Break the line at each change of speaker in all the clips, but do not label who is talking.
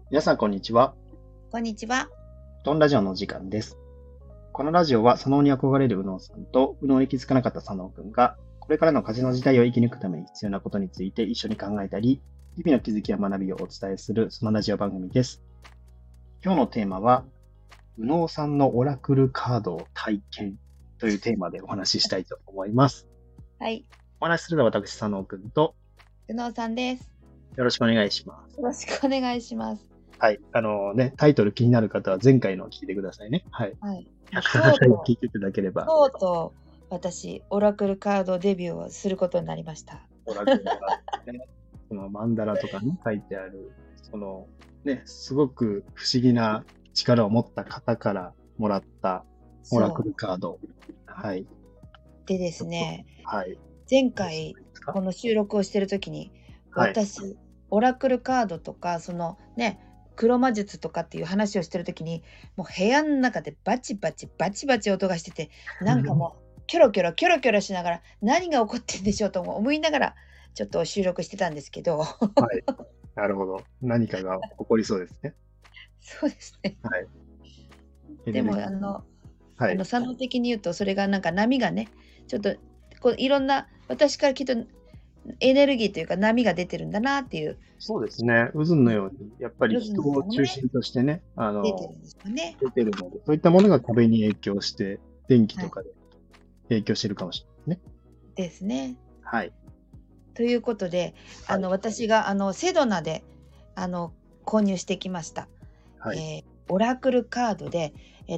皆さん、こんにちは。
こんにちは。
ドンラジオのお時間です。このラジオは、左脳に憧れる右脳さんと、右脳に気づかなかった左脳くんが、これからの家事の時代を生き抜くために必要なことについて一緒に考えたり、日々の気づきや学びをお伝えする、そのラジオ番組です。今日のテーマは、右脳さんのオラクルカードを体験というテーマでお話ししたいと思います。
はい。
お話しするのは私、左脳くんと、
宇野さんです。
よろしくお願いします。
よろしくお願いします。
はい。タイトル気になる方は前回のを聞いてくださいね。はい。
はい。
107回聞いていただければ。
とうとう私、オラクルカードデビューをすることになりました。
オラクルがね、そのマンダラとかに書いてある、すごく不思議な力を持った方からもらったオラクルカード。はい。
でですね、
はい。
前回この収録をしてるときに、
はい、
私、オラクルカードとか、黒魔術とかっていう話をしてるときに、もう部屋の中でバチバチ音がしてて、なんかもうキョロキョロしながら何が起こってんでしょうと思いながらちょっと収録してたんですけど。
はい。なるほど。何かが起こりそうですね。
そうですね。
はい。
でも
はい。
作能的に言うとそれがなんか波がね、ちょっとこういろんな私からきっとエネルギーというか波が出てるんだなっていう。
そうですね。渦のように、やっぱり
渦
人
のようにね、
を中心としてね、
出てるんですよね。
出てるので、そういったものが壁に影響して、電気
はい。
とかで影響してるかもしれないですね。
ですね。
はい。
ということで、
はい。
私がセドナで購入してきました。
はい。
オラクルカードで、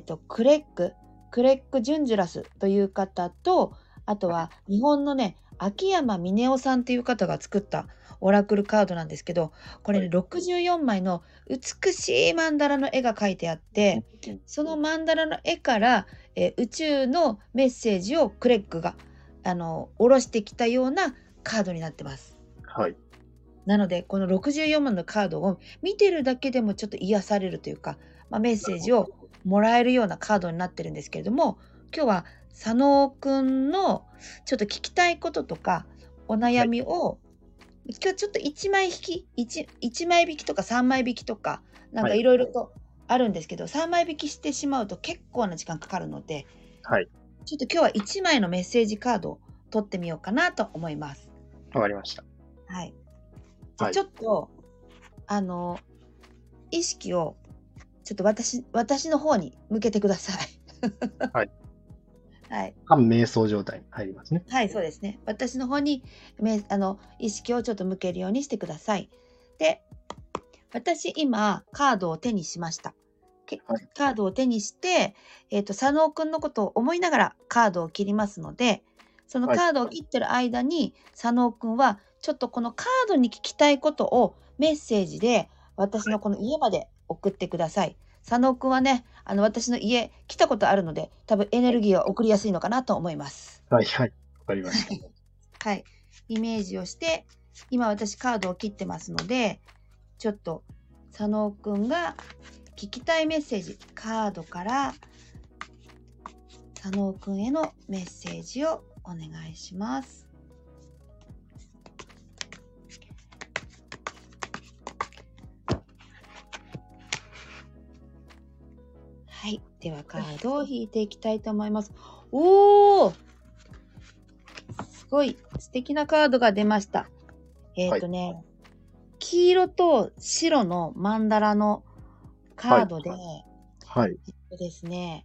クレック・ジュンジュラスという方と、あとは日本のね、秋山峰夫さんという方が作ったオラクルカードなんですけど、これね、
はい。
64枚の美しい曼荼羅の絵が描いてあって、その曼荼羅の絵から、宇宙のメッセージをクレックが下ろしてきたようなカードになってます。
はい。
なので、この64枚のカードを見てるだけでもちょっと癒されるというか、メッ
なるほ
セージをもらえるようなカードになってるんですけれども、今日は佐野くんのちょっと聞きたいこととか、お
ど。は
悩
い。
みを、今日ちょっと1枚引き、1枚引きとか3枚引きとか、なんか
はい。
いろいろとあるんですけど、3枚引きしてしまうと結構な時間かかるので、
はい。
ちょっと今日は1枚のメッセージカードを取ってみようかなと思います。
わかりました。
はい。じゃあ
はい。
ちょっと、あの、意識をちょっと私の方に向けてください。
はい。
はい。
半瞑想状態に入りますね。
はい、そうですね。私の方に意識をちょっと向けるようにしてください。で、私今カードを手にしました。
はい。
カードを手にして、佐野くんのことを思いながらカードを切りますので、その
はい。
カードを切ってる間に佐野くんはちょっとこのカードに聞きたいことをメッセージで私
はい。
のこの家まで送ってください。佐野くんはね、私の家来たことあるので、多分エネルギーを送りやすいのかなと思います。
はい。はい。わかりました。
はい。イメージをして、今私カードを切ってますので、ちょっと佐野くんが聞きたいメッセージ、カードから佐野くんへのメッセージをお願いします。はい。ではカードを引いていきたいと思います。おー、すごい素敵なカードが出ました。
はい。
黄色と白の曼荼羅の
はい。
カードで、
はい。
ですね、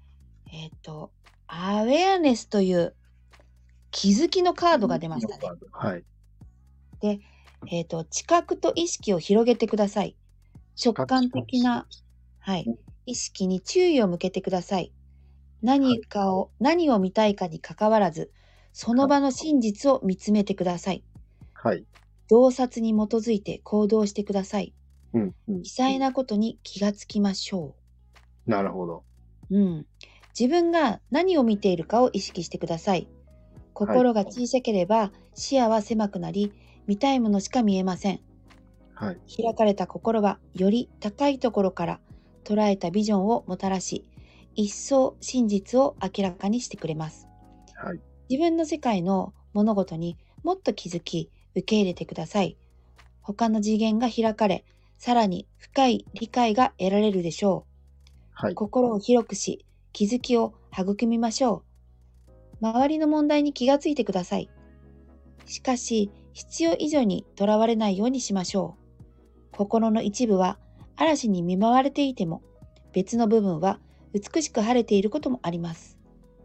アウェアネスという気づきのカードが出ましたね。
はい。
で、知覚と意識を広げてください。直感的な、はい、意識に注意を向けてください。
はい。
何を見たいかにかかわらず、その場の真実を見つめてください。
はい。
洞察に基づいて行動してください。
うん。うん。
微細なことに気がつきましょ
なるほど。
う。自分が何を見ているかを意識してください。
はい。
心が小さければ視野は狭くなり、見たいものしか見えません。
はい。
開かれた心はより高いところから捉えたビジョンをもたらし、一層真実を明らかにしてくれます。
はい。
自分の世界の物事にもっと気づき、受け入れてください。他の次元が開かれ、 さらに深い理解が得られるでしょう。
はい。
心を広くし、気づきを育みましょう。周りの問題に気がついてください。しかし、必要以上にとらわれないようにしましょう。心の一部は嵐に見舞われていても、別の部分は美しく晴れていることもあります。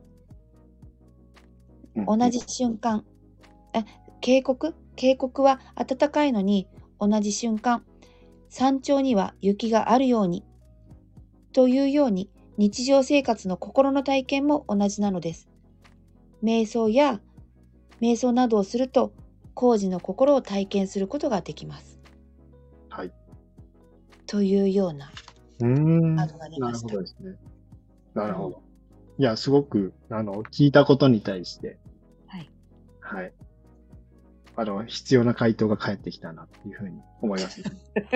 同じ瞬間、渓谷は暖かいのに、同じ瞬間、山頂には雪があるように、というように、日常生活の心の体験も同じなのです。瞑想などをすると、工事の心を体験することができます。
はい。
というようなアドが出
なる
ました。
ほどですね。なるほど。いや、すごく、聞いたことに対して、
はい。
はい。必要な回答が返ってきたなっていうふうに思いますね。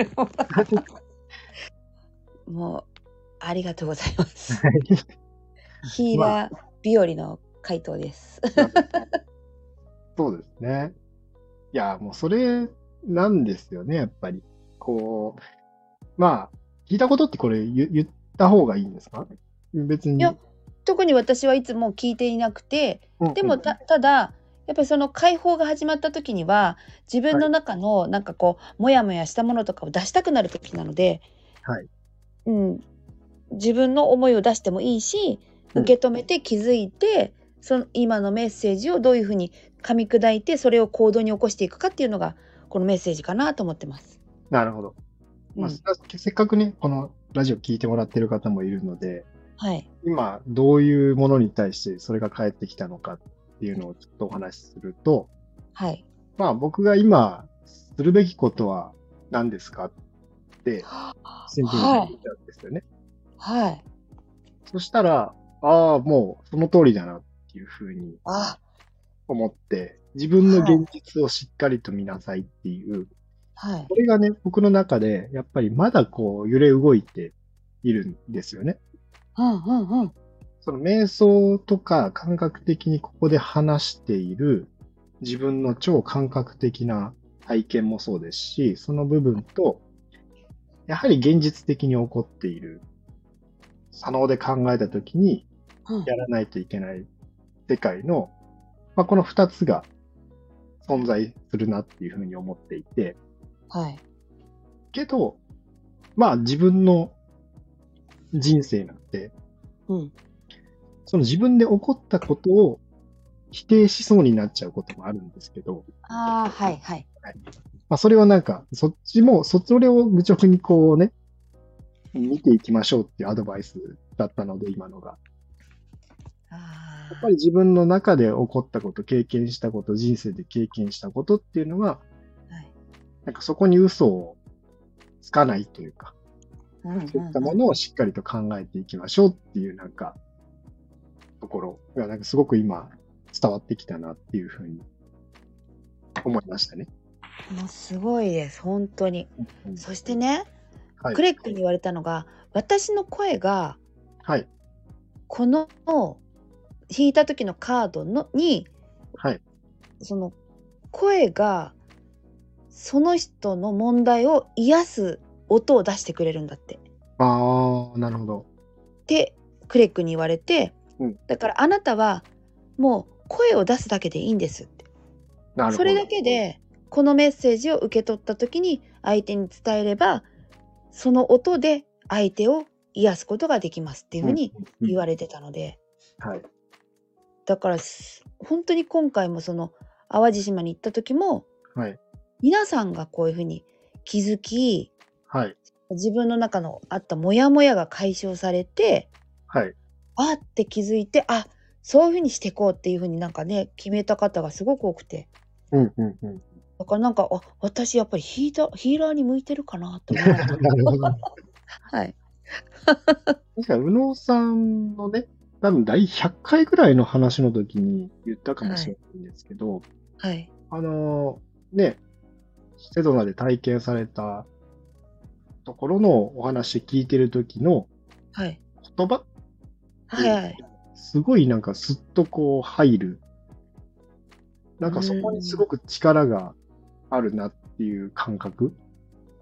もう、ありがとうございます。
はい。
ヒーラー日和の回答です。
そうですね。いや、もうそれなんですよね、やっぱり。こう、まあ、聞いたことってこれ言った方がいいんですか？別に。
いや、特に私はいつも聞いていなくて、でもただ、やっぱりその解放が始まった時には、自分の中のなんかこう、もやもやしたものとかを出したくなる時なので、
はい。
うん、自分の思いを出してもいいし、受け止めて気づいて、その今のメッセージをどういうふうに噛み砕いて、それを行動に起こしていくかっていうのが、このメッセージかなと思ってます。
なるほど。まあ、せっかくね、このラジオ聞いてもらってる方もいるので、
はい。
今、どういうものに対してそれが返ってきたのかっていうのをちょっとお話しすると、
はい。
まあ僕が今するべきことは何ですかってシンプルに聞いたんですよね。
はい。
そしたら、ああ、もうその通りだなっていうふうに
あ、
思って、自分の
はい。
現実をしっかりと見なさいっていう、
はい。
これがね、僕の中でやっぱりまだこう揺れ動いているんですよね。
うんうんうん。
その瞑想とか感覚的にここで話している自分の超感覚的な体験もそうですし、その部分と、やはり現実的に起こっている、左脳で考えたときに
うん
やらないといけない世界の、まあ、この二つが存在するなっていうふうに思っていて、
はい。
けど、まあ自分の人生なんて、
うん。
その自分で起こったことを否定しそうになっちゃうこともあるんですけど、
ああ、はいはい。
はい。まあ、それはなんか、それを愚直にこうね、見ていきましょうっていうアドバイスだったので、今のが。やっぱり
あ
自分の中で起こったこと、経験したこと、人生で経験したことっていうのは、
あ、はい。
なんかそこに嘘をつかないというか、
うんうん
そういったも
うん。
のをしっかりと考えていきましょうっていうなんか、ところがなんかすごく今伝わってきたなっていうふうに思いましたね。
もうすごいです、本当に。
うん、
そしてね、
はい。
クレックに言われたのが、私の声が
はい。
この引いた時のカードに、
はい。
その声がその人の問題を癒す音を出してくれるんだって。
ああ、なるほど。
ってクレックに言われて、
うん。
だからあなたはもう声を出すだけでいいんですって。
なるほど。
それだけでこのメッセージを受け取った時に相手に伝えれば、その音で相手を癒すことができますっていう
うん。
ふうに
うん。
言われてたので、
はい。
だから本当に今回もその淡路島に行った時も、
はい。
皆さんがこういうふうに気づき、
はい。
自分の中のあったモヤモヤが解消されて、
はい。
あって気づいて、あ、そういうふうにしていこうっていうふうになんかね、決めた方がすごく多くて。
うん。うん。うん。
だからなんか、あ、私やっぱりヒーラーに向いてるかなって思われた。
なるほど。
はい。
確かに、宇野さんのね、多分第100回ぐらいの話の時に言ったかも
はい。
しれないんですけど、
はい。
あのね、セドナで体験されたところのお話聞いてる時の
はい。
言葉って、
はいはい。
すごいなんかすっとこう入る。な
う
んかそこにす
ーん。
ごく力があるなっていう感覚。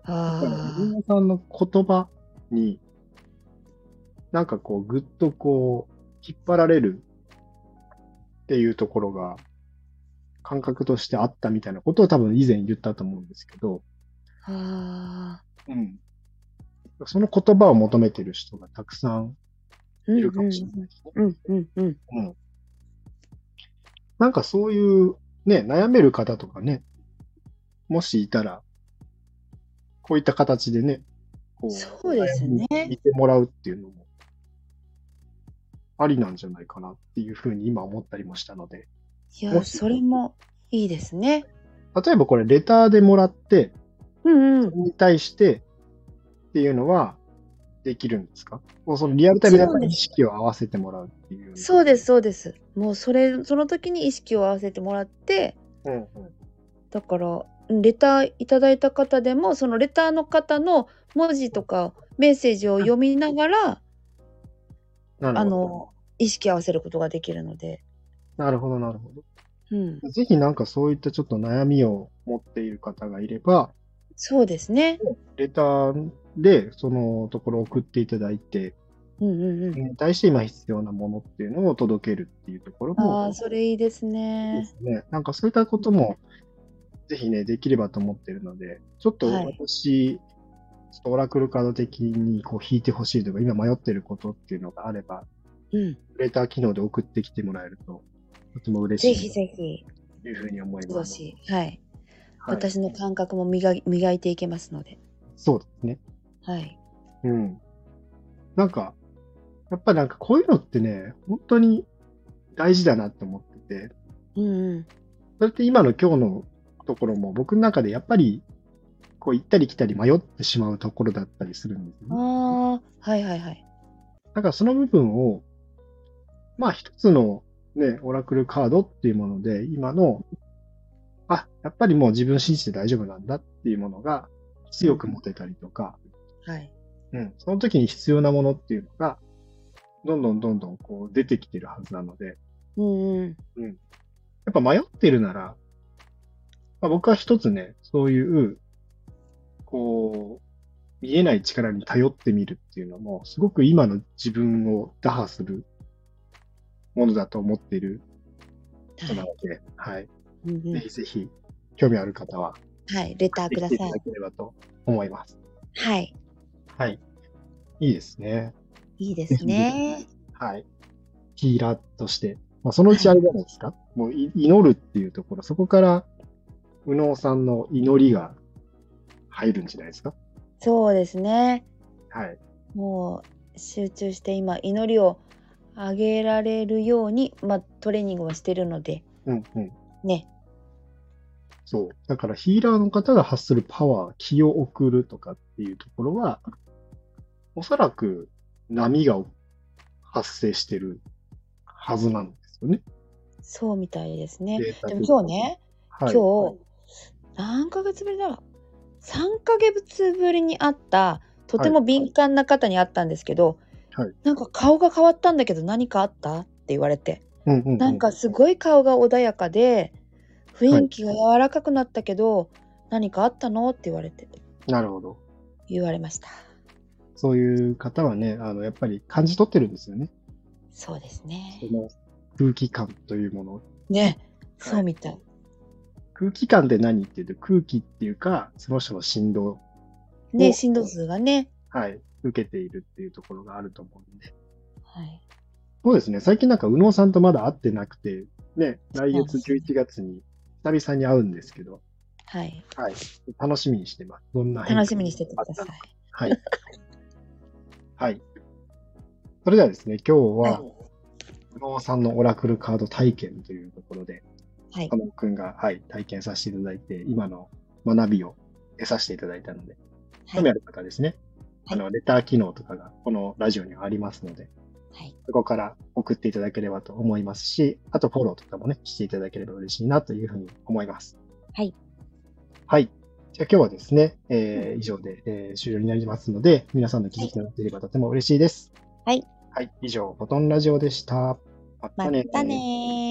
だから、
あ
皆さんの言葉に、なんかこう、ぐっとこう、引っ張られるっていうところが、感覚としてあったみたいなことを多分以前言ったと思うんですけど、
あ、ああ、
うん。その言葉を求めてる人がたくさん
うん
いるかもしれない
うん
ですね。
うんうんうん。
うん。なんかそういうね、悩める方とかね、もしいたら、こういった形でね、こう、
そうです
悩み
ね。
見てもらうっていうのもありなんじゃないかなっていうふうに今思ったりもしたので、
いや、
もし、
それもいいですね。
例えばこれレターでもらって、
うんうん。
それに対してっていうのはできるんですか？もうそのリアル
も
タイムでやっぱり意
ちろんです。
識を合わせてもらうっていうような。
そうですそうです。もうその時に意識を合わせてもらって、
うんうん。
だから、レターいただいた方でも、そのレターの方の文字とかメッセージを読みながら、
なるほど。
意識合わせることができるので。
なるほど、なるほ
うん。
ど。ぜひなんかそういったちょっと悩みを持っている方がいれば、
そうですね。
レターでそのところを送っていただいて、
うんうんうん。
に対して今必要なものっていうのを届けるっていうところも
ああ、それいいですね。
いいですね。なんかそういったこともぜひね、できればと思っているので、ちょっと
はい。
私、ちょっとオラクルカード的にこう引いてほしいとか、今迷っていることっていうのがあれば、
うん。
レター機能で送ってきてもらえると、とても嬉
ぜひ
しい
ぜひ、
というふうに思います。
どし、はい。
はい。
私の感覚も磨いていけますので。
そうですね。
はい。
うん。なんか、やっぱなんかこういうのってね、本当に大事だなって思ってて、
うんうん。
それって今日のところも僕の中でやっぱりこう行ったり来たり迷ってしまうところだったりするんですよね。
ああ、はいはいはい。
だからその部分を、まあ一つのね、オラクルカードっていうもので、今の、やっぱりもう自分信じて大丈夫なんだっていうものが
うん。
強く持てたりとか、
はい。
うん、その時に必要なものっていうのが、どんどんこう出てきてるはずなので、
うんうん。
うん。やっぱ迷ってるなら、まあ、僕は一つね、そういう、こう、見えない力に頼ってみるっていうのも、すごく今の自分を打破するものだと思っている人
はい。
なので、はい。ぜ
うんうん。
ひぜひ、興味ある方は、
はい、レター
送って
ください。
きていただければと思います。
はい。
はい。いいですね。
いいです
ぜひぜひ、
ね。
はい。ヒーラーとして、まあ、そのう
はい。
ちあれじゃないですか。もう祈るっていうところ、そこから、右脳さんの祈りが入るんじゃないですか。
そうですね。
はい。
もう集中して今祈りを上げられるように、トレーニングをしてるので、
うんうん。
ね。
そう。だからヒーラーの方が発するパワー、気を送るとかっていうところは、おそらく波が発生してるはずなんですよね。
そうみたいですね。でも
データ的に。
今日ね、
はい。
今日、何ヶ月ぶりだろう。3ヶ月ぶりに会った、とて
はい。
も敏感な方に会ったんですけど、
はい。
なんか顔が変わったんだけど何かあったって言われて。
うんうんうん。
なんかすごい顔が穏やかで、
はい。
雰囲気が柔らかくなったけど、何かあったのって言われて、
なるほど。
言われました。
そういう方はね、やっぱり感じ取ってるんですよね。
そうですね。
その空気感というものを。
ね、
はい。
そうみたい。
空気感って何っていうと、空気っていうか、その人の振動
ね、
を、
振動数がね。
はい、受けているっていうところがあると思うんで。
はい。
そうですね。最近なんか、右脳さんとまだ会ってなくて、ね、来月
そうなんですよ。
11月に久々に会うんですけど、
はい。
はい。楽しみにしてます。どんな変化が
楽しみにしてて
あったのか。
ください。
はい。はい。それではですね、今日
はい。
は、右脳さんのオラクルカード体験というところで、
はい。
佐野くんが、はい、体験させていただいて、今の学びを得させていただいたので、
はい。
興味ある方ですね、
はい。
レター機能とかがこのラジオにはありますので、
はい。
そこから送っていただければと思いますし、あとフォローとかもね、していただければ嬉しいなというふうに思います。
はい。
はい。じゃあ今日はですね、
うん。
以上で、終了になりますので、皆さんの気
はい。
づきになっていればとても嬉しいです。
はい。
はい。以上、フォトンラジオでした。またね
またね